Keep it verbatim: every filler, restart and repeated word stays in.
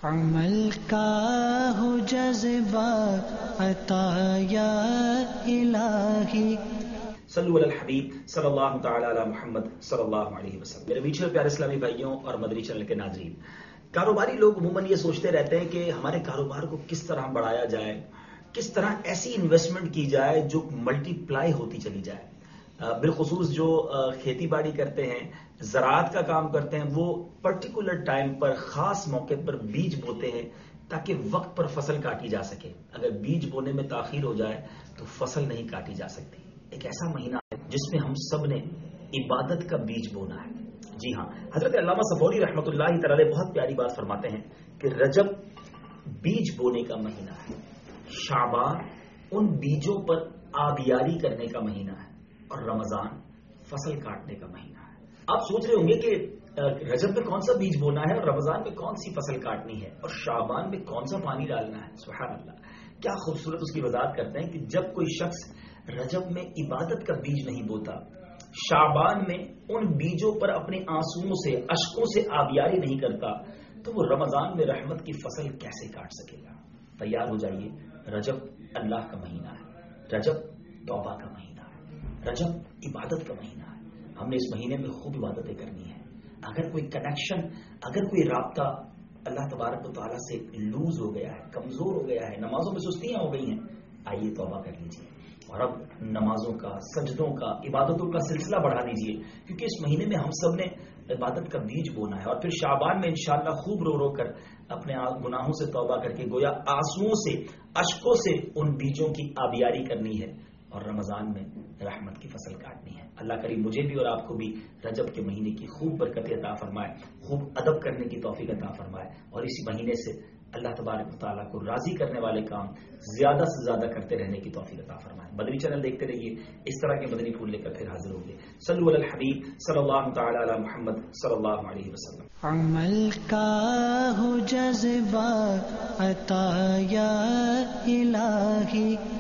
عمل کا ہو جذبہ عطا یا الہی. صلو علی الحبیب صلی اللہ تعالی علی محمد صلی اللہ علیہ وسلم. میرے میٹھے اور پیارے اسلامی بھائیوں اور مدنی چینل کے ناظرین، کاروباری لوگ عموماً یہ سوچتے رہتے ہیں کہ ہمارے کاروبار کو کس طرح بڑھایا جائے، کس طرح ایسی انویسٹمنٹ کی جائے جو ملٹی پلائی ہوتی چلی جائے. بالخصوص جو کھیتی باڑی کرتے ہیں، زراعت کا کام کرتے ہیں، وہ پرٹیکولر ٹائم پر خاص موقع پر بیج بوتے ہیں تاکہ وقت پر فصل کاٹی جا سکے. اگر بیج بونے میں تاخیر ہو جائے تو فصل نہیں کاٹی جا سکتی. ایک ایسا مہینہ ہے جس میں ہم سب نے عبادت کا بیج بونا ہے. جی ہاں، حضرت علامہ صفوری رحمۃ اللہ تعالی بہت پیاری بات فرماتے ہیں کہ رجب بیج بونے کا مہینہ ہے، شعبان ان بیجوں پر آبیاری کرنے کا مہینہ ہے، اور رمضان فصل کاٹنے کا مہینہ ہے. آپ سوچ رہے ہوں گے کہ رجب میں کون سا بیج بونا ہے اور رمضان میں کون سی فصل کاٹنی ہے اور شعبان میں کون سا پانی ڈالنا ہے. سبحان اللہ، کیا خوبصورت اس کی وضاحت کرتے ہیں کہ جب کوئی شخص رجب میں عبادت کا بیج نہیں بوتا، شعبان میں ان بیجوں پر اپنے آنسوؤں سے، اشکوں سے آبیاری نہیں کرتا، تو وہ رمضان میں رحمت کی فصل کیسے کاٹ سکے گا. تیار ہو جائیے، رجب اللہ کا مہینہ ہے، رجب توبہ کا مہینہ ہے، رجب عبادت کا مہینہ ہے. ہم نے اس مہینے میں خوب عبادتیں کرنی ہیں. اگر کوئی کنیکشن، اگر کوئی رابطہ اللہ تبارک و تعالیٰ سے لوز ہو گیا ہے، کمزور ہو گیا ہے، نمازوں میں سستیاں ہو گئی ہیں، آئیے توبہ کر لیجیے اور اب نمازوں کا، سجدوں کا، عبادتوں کا سلسلہ بڑھا دیجیے، کیونکہ اس مہینے میں ہم سب نے عبادت کا بیج بونا ہے. اور پھر شعبان میں انشاءاللہ خوب رو رو کر اپنے گناہوں سے توبہ کر کے گویا آنسوؤں سے، اشکوں سے ان بیجوں کی آبیاری کرنی ہے، اور رمضان میں رحمت کی فصل کاٹنی ہے. اللہ کریم مجھے بھی اور آپ کو بھی رجب کے مہینے کی خوب برکت عطا فرمائے، خوب ادب کرنے کی توفیق عطا فرمائے، اور اسی مہینے سے اللہ تبارک و تعالیٰ کو راضی کرنے والے کام زیادہ سے زیادہ کرتے رہنے کی توفیق عطا فرمائے. مدنی چینل دیکھتے رہیے، اس طرح کے مدنی پھول لے کر پھر حاضر ہوں گے. صلو علی الحبیب صلی اللہ تعالی علی محمد صلی اللہ علیہ وسلم. عمل کا ہو جذبہ عطا یا الہی.